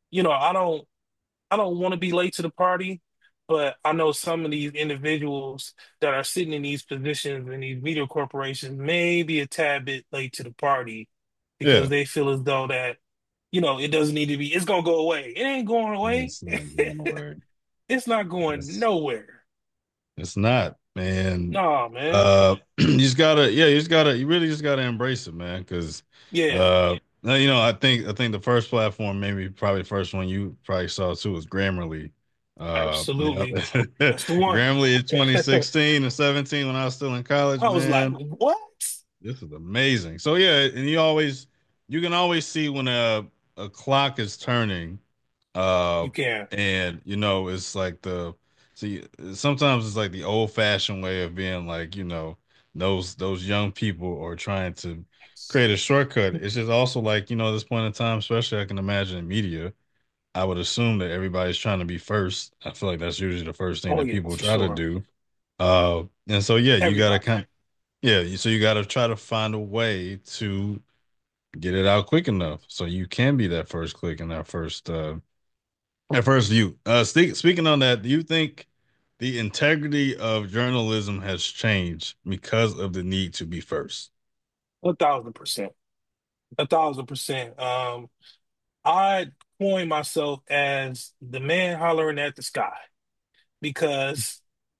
Speaker 3: I don't want to be late to the party, but I know some of these individuals that are sitting in these positions in these media corporations may be a tad bit late to the party because
Speaker 2: Yeah.
Speaker 3: they feel as though that, it doesn't need to be, it's gonna go away. It ain't going away.
Speaker 2: It's not going nowhere.
Speaker 3: It's not going
Speaker 2: It's
Speaker 3: nowhere.
Speaker 2: it's not, man.
Speaker 3: No, man.
Speaker 2: You just gotta, yeah, you really just gotta embrace it, man. Because,
Speaker 3: Yeah,
Speaker 2: uh, I think the first platform, maybe probably the first one you probably saw too, was Grammarly.
Speaker 3: absolutely. That's the one.
Speaker 2: Grammarly in 2016 and 17 when I was still in college,
Speaker 3: I was like,
Speaker 2: man.
Speaker 3: what?
Speaker 2: This is amazing. So yeah, and you can always see when a clock is turning, uh,
Speaker 3: You can.
Speaker 2: and it's like see, sometimes it's like the old fashioned way of being like, those young people are trying to create a shortcut. It's just also like, this point in time, especially I can imagine in media, I would assume that everybody's trying to be first. I feel like that's usually the first thing
Speaker 3: Oh
Speaker 2: that
Speaker 3: yeah,
Speaker 2: people
Speaker 3: for
Speaker 2: try to
Speaker 3: sure.
Speaker 2: do. And so yeah, you gotta
Speaker 3: Everybody.
Speaker 2: kind yeah, so you gotta try to find a way to get it out quick enough so you can be that first click and that first view. Speaking on that, do you think the integrity of journalism has changed because of the need to be first?
Speaker 3: 1,000%. 1,000%. I coin myself as the man hollering at the sky because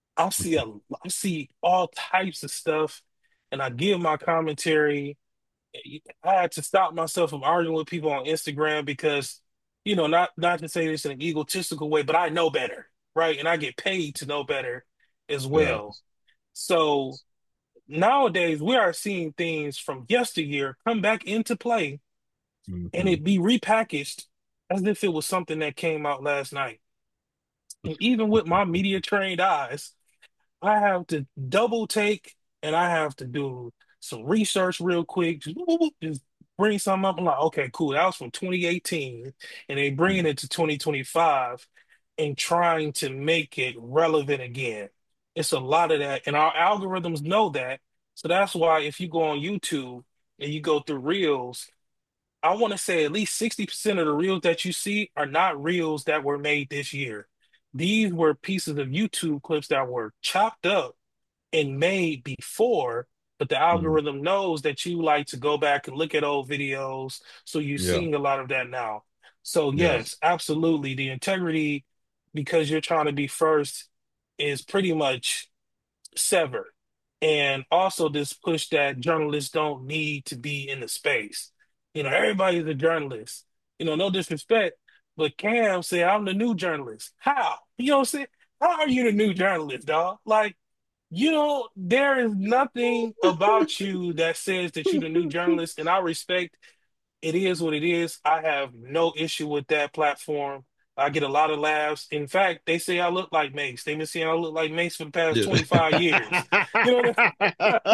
Speaker 3: I see all types of stuff and I give my commentary. I had to stop myself from arguing with people on Instagram because, not to say this in an egotistical way, but I know better, right? And I get paid to know better as
Speaker 2: Yeah.
Speaker 3: well. So nowadays we are seeing things from yesteryear come back into play and
Speaker 2: Hmm.
Speaker 3: it be repackaged as if it was something that came out last night. And even with my media trained eyes, I have to double take and I have to do some research real quick. Just bring something up. I'm like, okay, cool. That was from 2018. And they bring it to 2025 and trying to make it relevant again. It's a lot of that. And our algorithms know that. So that's why if you go on YouTube and you go through Reels, I want to say at least 60% of the reels that you see are not reels that were made this year. These were pieces of YouTube clips that were chopped up and made before, but the
Speaker 2: Hmm.
Speaker 3: algorithm knows that you like to go back and look at old videos. So you're
Speaker 2: Yeah.
Speaker 3: seeing a lot of that now. So
Speaker 2: Yes.
Speaker 3: yes, absolutely. The integrity, because you're trying to be first, is pretty much severed. And also this push that journalists don't need to be in the space. Everybody's a journalist. No disrespect, but Cam said, I'm the new journalist. How? You know what I'm saying? How are you the new journalist, dog? Like, there is nothing about you that says that you're the new journalist, and I respect it is what it is. I have no issue with that platform. I get a lot of laughs. In fact, they say I look like Mace. They've been saying I look like Mace for the past
Speaker 2: Yeah.
Speaker 3: 25 years. You know what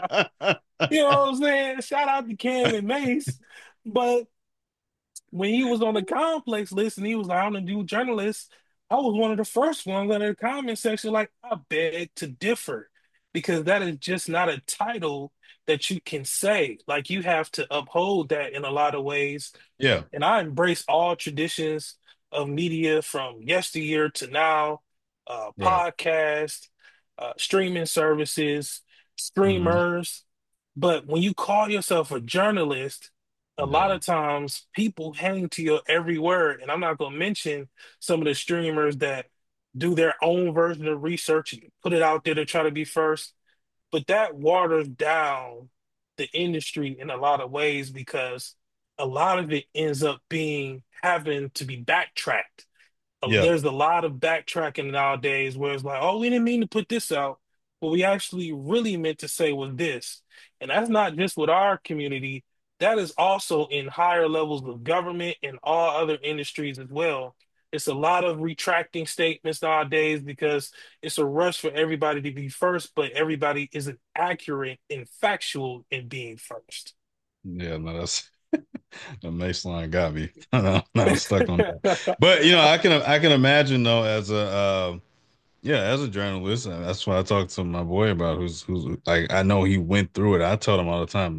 Speaker 3: you know what I'm saying? Shout out to Cam and Mace. But when he was on the complex list and he was like, I'm a new journalist, I was one of the first ones in the comment section, like, I beg to differ, because that is just not a title that you can say. Like, you have to uphold that in a lot of ways.
Speaker 2: Yeah.
Speaker 3: And I embrace all traditions of media from yesteryear to now,
Speaker 2: Right.
Speaker 3: podcast, streaming services,
Speaker 2: Hmm.
Speaker 3: streamers. But when you call yourself a journalist, a lot
Speaker 2: Yeah.
Speaker 3: of times people hang to your every word. And I'm not going to mention some of the streamers that do their own version of research and put it out there to try to be first. But that waters down the industry in a lot of ways, because a lot of it ends up being having to be backtracked.
Speaker 2: Yeah.
Speaker 3: There's a lot of backtracking nowadays where it's like, oh, we didn't mean to put this out. What we actually really meant to say was this. And that's not just with our community, that is also in higher levels of government and all other industries as well. It's a lot of retracting statements nowadays because it's a rush for everybody to be first, but everybody isn't accurate and factual in being first.
Speaker 2: Yeah. No, that's the Mace line got me. Now I'm stuck on that. But I can imagine though, as a yeah, as a journalist, and that's what I talked to my boy about, who's like, I know he went through it. I tell him all the time,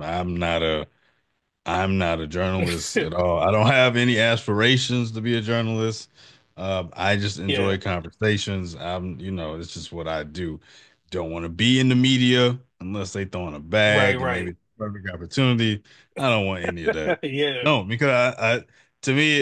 Speaker 2: I'm not a journalist at all. I don't have any aspirations to be a journalist. I just
Speaker 3: Yeah,
Speaker 2: enjoy conversations. It's just what I do. Don't want to be in the media unless they throw in a
Speaker 3: right,
Speaker 2: bag and maybe
Speaker 3: right.
Speaker 2: it's a perfect opportunity. I don't want any of that.
Speaker 3: Yeah,
Speaker 2: No, because to me,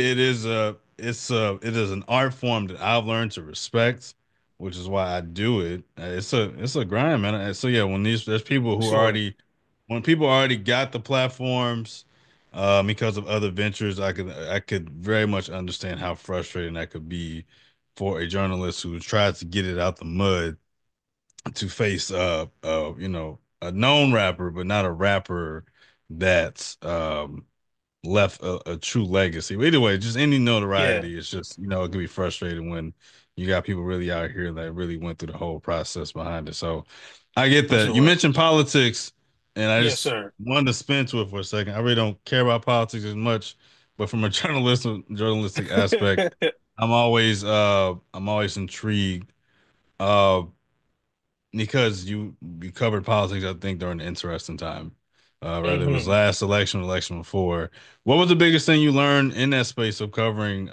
Speaker 2: it is an art form that I've learned to respect, which is why I do it. It's a grind, man. So yeah, there's people who
Speaker 3: sure.
Speaker 2: already when people already got the platforms because of other ventures, I could very much understand how frustrating that could be for a journalist who tries to get it out the mud to face a known rapper, but not a rapper that's left a true legacy. But either way, just any
Speaker 3: Yeah,
Speaker 2: notoriety, it's just, it can be frustrating when you got people really out here that really went through the whole process behind it. So I get
Speaker 3: for
Speaker 2: that. You
Speaker 3: sure.
Speaker 2: mentioned politics, and I
Speaker 3: Yes,
Speaker 2: just
Speaker 3: sir.
Speaker 2: wanted to spin to it for a second. I really don't care about politics as much, but from a journalistic aspect, I'm always intrigued. Uh, because you covered politics, I think, during an interesting time. Whether it was
Speaker 3: hmm
Speaker 2: last election, election before. What was the biggest thing you learned in that space of covering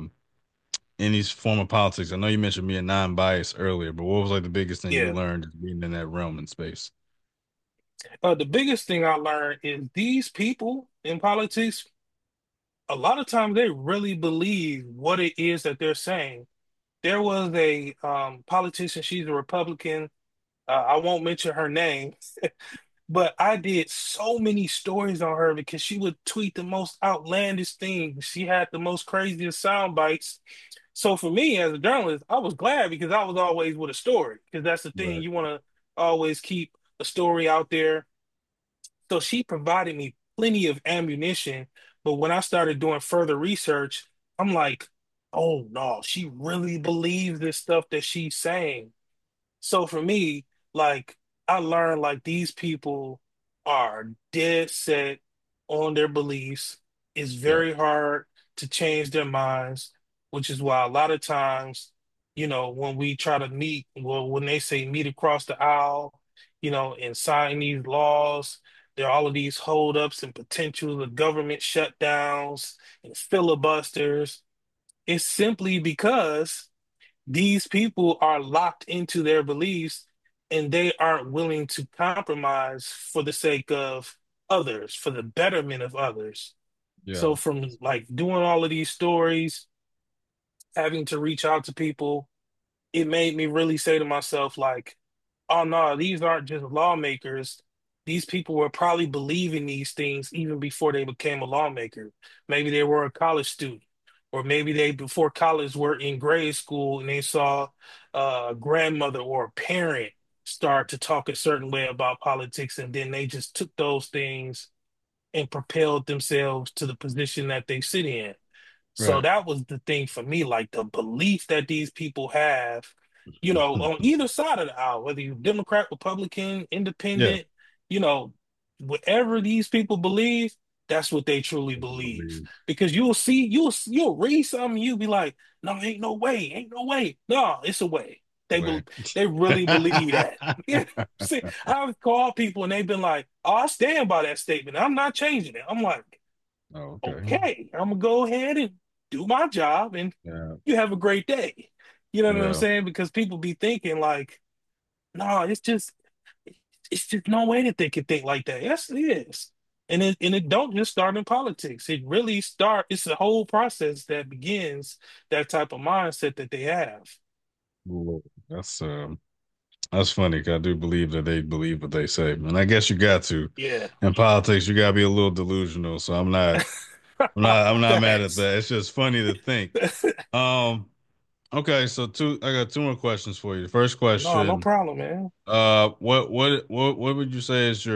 Speaker 2: any form of politics? I know you mentioned being non-biased earlier, but what was like the biggest thing you
Speaker 3: Yeah.
Speaker 2: learned just being in that realm and space?
Speaker 3: The biggest thing I learned is these people in politics, a lot of times they really believe what it is that they're saying. There was a politician, she's a Republican. I won't mention her name, but I did so many stories on her because she would tweet the most outlandish things. She had the most craziest sound bites. So for me as a journalist, I was glad because I was always with a story, because that's the thing.
Speaker 2: Right.
Speaker 3: You want to always keep a story out there. So she provided me plenty of ammunition. But when I started doing further research, I'm like, oh no, she really believes this stuff that she's saying. So for me, like, I learned like these people are dead set on their beliefs. It's
Speaker 2: Yeah.
Speaker 3: very hard to change their minds, which is why a lot of times, when we try to meet, well, when they say meet across the aisle, and sign these laws, there are all of these holdups and potentials of government shutdowns and filibusters. It's simply because these people are locked into their beliefs and they aren't willing to compromise for the sake of others, for the betterment of others.
Speaker 2: Yeah.
Speaker 3: So from like doing all of these stories, having to reach out to people, it made me really say to myself, like, oh no, these aren't just lawmakers. These people were probably believing these things even before they became a lawmaker. Maybe they were a college student, or maybe they, before college, were in grade school and they saw a grandmother or a parent start to talk a certain way about politics, and then they just took those things and propelled themselves to the position that they sit in. So
Speaker 2: Right.
Speaker 3: that was the thing for me, like the belief that these people have, you know, on either side of the aisle, whether you're Democrat, Republican,
Speaker 2: Yeah.
Speaker 3: Independent, you know, whatever these people believe, that's what they truly believe.
Speaker 2: Believe.
Speaker 3: Because you'll see, you'll read something, you'll be like, no, ain't no way, ain't no way. No, it's a way.
Speaker 2: Way.
Speaker 3: They really believe that. You know what I'm saying? I've called people and they've been like, oh, I stand by that statement. I'm not changing it. I'm like,
Speaker 2: Oh, okay.
Speaker 3: okay, I'm gonna go ahead and do my job and
Speaker 2: Yeah.
Speaker 3: you have a great day. You know what I'm
Speaker 2: Yeah.
Speaker 3: saying? Because people be thinking like, no, it's just no way that they can think like that. Yes, it is. And it don't just start in politics. It really it's a whole process that begins that type of mindset that they have.
Speaker 2: Lord, that's funny 'cause I do believe that they believe what they say. And I guess you got to.
Speaker 3: Yeah.
Speaker 2: In politics, you gotta be a little delusional. So I'm not mad at
Speaker 3: Facts.
Speaker 2: that. It's just funny to think. Um, okay, so I got two more questions for you. The first
Speaker 3: No, no
Speaker 2: question,
Speaker 3: problem, man.
Speaker 2: what would you say is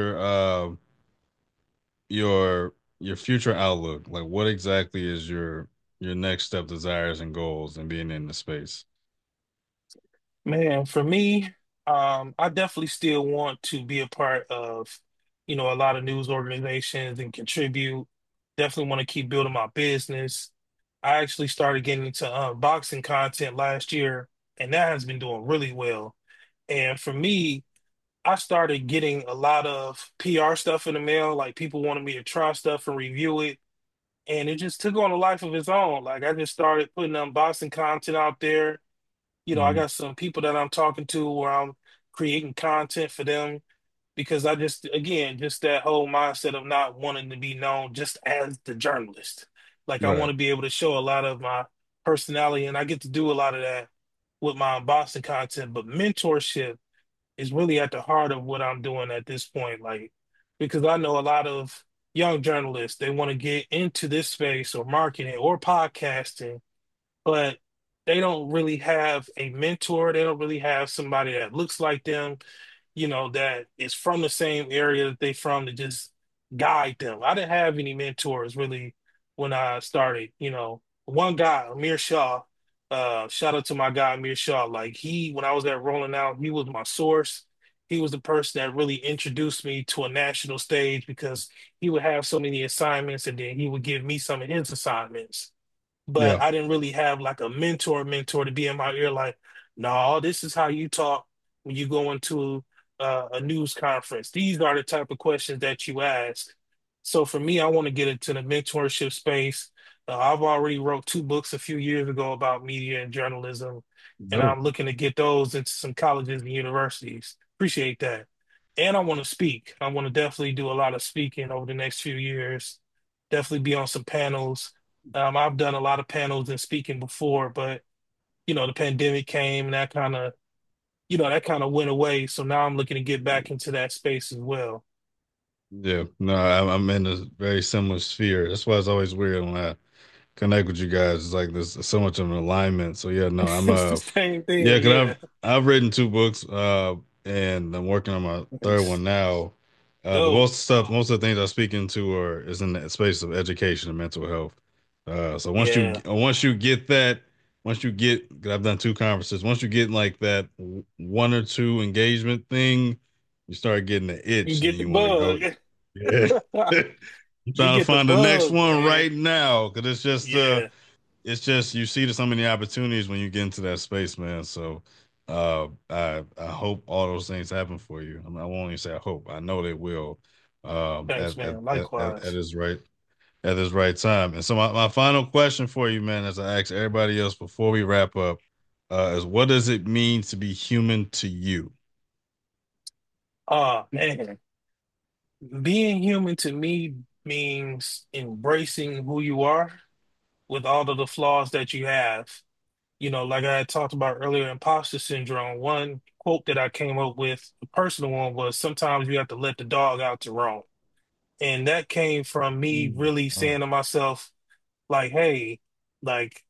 Speaker 2: your future outlook? Like what exactly is your next step desires and goals and being in the space?
Speaker 3: Man, for me, I definitely still want to be a part of, a lot of news organizations and contribute. Definitely want to keep building my business. I actually started getting into boxing content last year, and that has been doing really well. And for me, I started getting a lot of PR stuff in the mail, like people wanted me to try stuff and review it. And it just took on a life of its own. Like I just started putting unboxing content out there. I
Speaker 2: Mhm.
Speaker 3: got some people that I'm talking to where I'm creating content for them because I just, again, just that whole mindset of not wanting to be known just as the journalist. Like I want
Speaker 2: Right.
Speaker 3: to be able to show a lot of my personality, and I get to do a lot of that with my unboxing content. But mentorship is really at the heart of what I'm doing at this point. Like, because I know a lot of young journalists, they want to get into this space or marketing or podcasting, but they don't really have a mentor. They don't really have somebody that looks like them, that is from the same area that they from to just guide them. I didn't have any mentors really when I started. One guy, Amir Shaw, shout out to my guy Amir Shaw. Like when I was at Rolling Out, he was my source. He was the person that really introduced me to a national stage because he would have so many assignments and then he would give me some of his assignments, but
Speaker 2: Yeah.
Speaker 3: I didn't really have like a mentor to be in my ear like, no, this is how you talk when you go into a news conference. These are the type of questions that you ask. So for me, I want to get into the mentorship space. I've already wrote two books a few years ago about media and journalism, and
Speaker 2: Dope.
Speaker 3: I'm looking to get those into some colleges and universities. Appreciate that. And I want to speak. I want to definitely do a lot of speaking over the next few years. Definitely be on some panels. I've done a lot of panels and speaking before, but the pandemic came and that kind of went away. So now I'm looking to get back into that space as well.
Speaker 2: Yeah. No, I'm in a very similar sphere. That's why it's always weird when I connect with you guys. It's like there's so much of an alignment. So yeah, no, I'm
Speaker 3: It's the same
Speaker 2: yeah,
Speaker 3: thing,
Speaker 2: because
Speaker 3: yeah.
Speaker 2: I've written two books, and I'm working on my third one
Speaker 3: Nice.
Speaker 2: now. But
Speaker 3: Dope.
Speaker 2: most of the things I speak into is in the space of education and mental health. So
Speaker 3: Yeah.
Speaker 2: once you get, 'cause I've done two conferences. Once you get like that one or two engagement thing, you start getting the
Speaker 3: You
Speaker 2: itch, and
Speaker 3: get
Speaker 2: then
Speaker 3: the
Speaker 2: you want to go.
Speaker 3: bug.
Speaker 2: Yeah, I'm
Speaker 3: You
Speaker 2: trying to
Speaker 3: get the
Speaker 2: find the next
Speaker 3: bug,
Speaker 2: one
Speaker 3: man.
Speaker 2: right now because
Speaker 3: Yeah.
Speaker 2: it's just you see so many opportunities when you get into that space, man. So I hope all those things happen for you. I won't even say I hope. I know they will.
Speaker 3: Thanks, man. Likewise.
Speaker 2: At this right time. And so my final question for you, man, as I ask everybody else before we wrap up, is what does it mean to be human to you?
Speaker 3: Man. Being human to me means embracing who you are with all of the flaws that you have. Like I had talked about earlier, imposter syndrome. One quote that I came up with, the personal one, was sometimes you have to let the dog out to roam. And that came from me
Speaker 2: Mm.
Speaker 3: really
Speaker 2: Oh,
Speaker 3: saying to myself, like, hey, like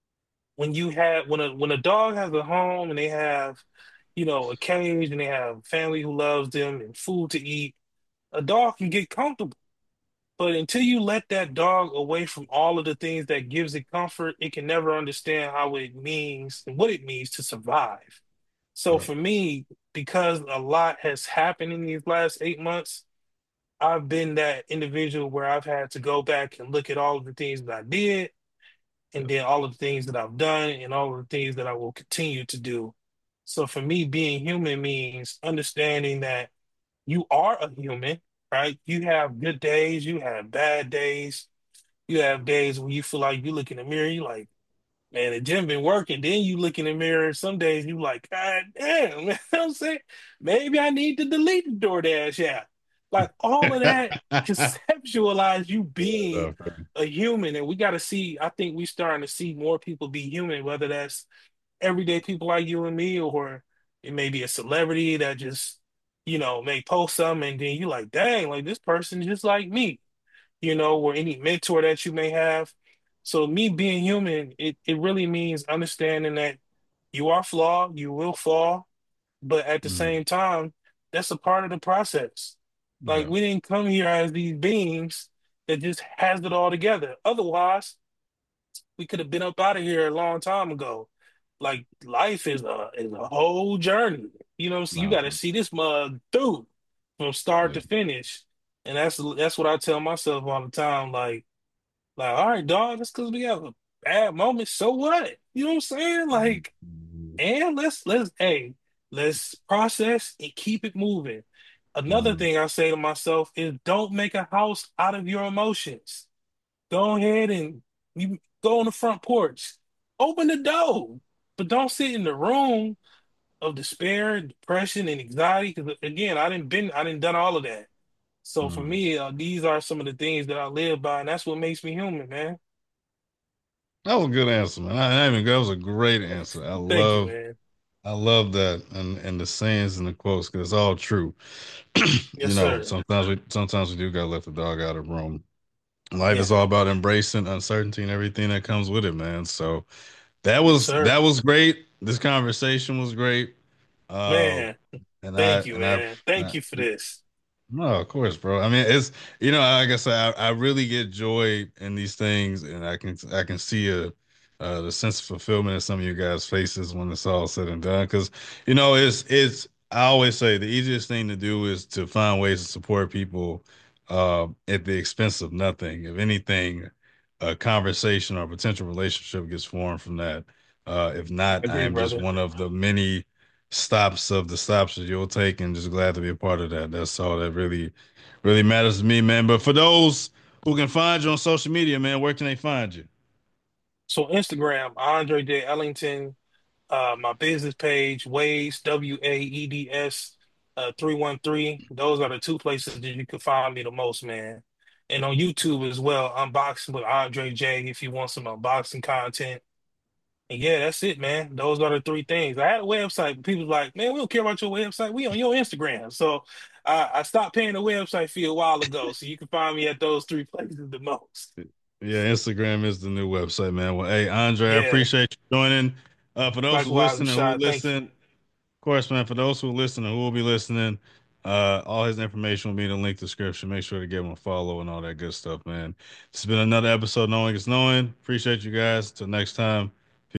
Speaker 3: when a dog has a home and they have, a cage and they have family who loves them and food to eat, a dog can get comfortable. But until you let that dog away from all of the things that gives it comfort, it can never understand how it means and what it means to survive. So
Speaker 2: right.
Speaker 3: for me, because a lot has happened in these last 8 months, I've been that individual where I've had to go back and look at all of the things that I did, and then all of the things that I've done, and all of the things that I will continue to do. So for me, being human means understanding that you are a human, right? You have good days, you have bad days, you have days where you feel like you look in the mirror, you like, man, the gym been working. Then you look in the mirror, some days you like, God damn, man, I'm saying maybe I need to delete the DoorDash app. Like all of that conceptualize you being
Speaker 2: Stuff, man.
Speaker 3: a human. And we got to see, I think we starting to see more people be human, whether that's everyday people like you and me, or it may be a celebrity that just, may post something and then you like, dang, like this person is just like me, or any mentor that you may have. So me being human, it really means understanding that you are flawed, you will fall, but at the
Speaker 2: Mm.
Speaker 3: same time, that's a part of the process. Like
Speaker 2: Yeah.
Speaker 3: we didn't come here as these beings that just has it all together. Otherwise, we could have been up out of here a long time ago. Like life is a whole journey. So you
Speaker 2: Nah,
Speaker 3: got to see this mug through from start
Speaker 2: yeah.
Speaker 3: to finish. And that's what I tell myself all the time. Like, all right, dog, just because we have a bad moment, so what? You know what I'm saying? Like,
Speaker 2: Mm.
Speaker 3: and let's process and keep it moving. Another
Speaker 2: Mm.
Speaker 3: thing I say to myself is don't make a house out of your emotions. Go ahead and you go on the front porch. Open the door, but don't sit in the room of despair, depression, and anxiety. Because again, I didn't done all of that. So for
Speaker 2: Mm.
Speaker 3: me, these are some of the things that I live by, and that's what makes me human, man.
Speaker 2: That was a good answer, man. I even that was a great answer.
Speaker 3: Thank you, man.
Speaker 2: I love that and the sayings and the quotes because it's all true.
Speaker 3: Yes, sir.
Speaker 2: Sometimes we do gotta let the dog out of the room. Life
Speaker 3: Yeah.
Speaker 2: is all about embracing uncertainty and everything that comes with it, man. So
Speaker 3: Yes, sir.
Speaker 2: that was great. This conversation was great. Uh,
Speaker 3: Man,
Speaker 2: and I
Speaker 3: thank you,
Speaker 2: and I,
Speaker 3: man.
Speaker 2: and
Speaker 3: Thank
Speaker 2: I
Speaker 3: you for this.
Speaker 2: no, of course, bro. I mean, it's like I said, I really get joy in these things, and I can see the sense of fulfillment in some of you guys' faces when it's all said and done. Because it's I always say the easiest thing to do is to find ways to support people at the expense of nothing. If anything, a conversation or a potential relationship gets formed from that. If
Speaker 3: I
Speaker 2: not, I
Speaker 3: agree,
Speaker 2: am just
Speaker 3: brother.
Speaker 2: one of the many stops of the stops that you'll take and just glad to be a part of that. That's all that really matters to me, man. But for those who can find you on social media, man, where can they find you?
Speaker 3: So Instagram, Andre J. Ellington, my business page, Waves, WAEDS 313. Those are the two places that you can find me the most, man. And on YouTube as well, Unboxing with Andre J if you want some unboxing content. And yeah, that's it, man. Those are the three things. I had a website, but people like, man, we don't care about your website. We on your Instagram. So I stopped paying the website fee a while ago. So you can find me at those three places the most.
Speaker 2: Yeah, Instagram is the new website, man. Well, hey, Andre, I
Speaker 3: Yeah.
Speaker 2: appreciate you joining. For those who
Speaker 3: Likewise,
Speaker 2: listen and who
Speaker 3: Rashad. Thank you.
Speaker 2: listen, of course, man, for those who listen and who will be listening, all his information will be in the link description. Make sure to give him a follow and all that good stuff, man. This has been another episode, Knowing is Knowing. Appreciate you guys. Till next time.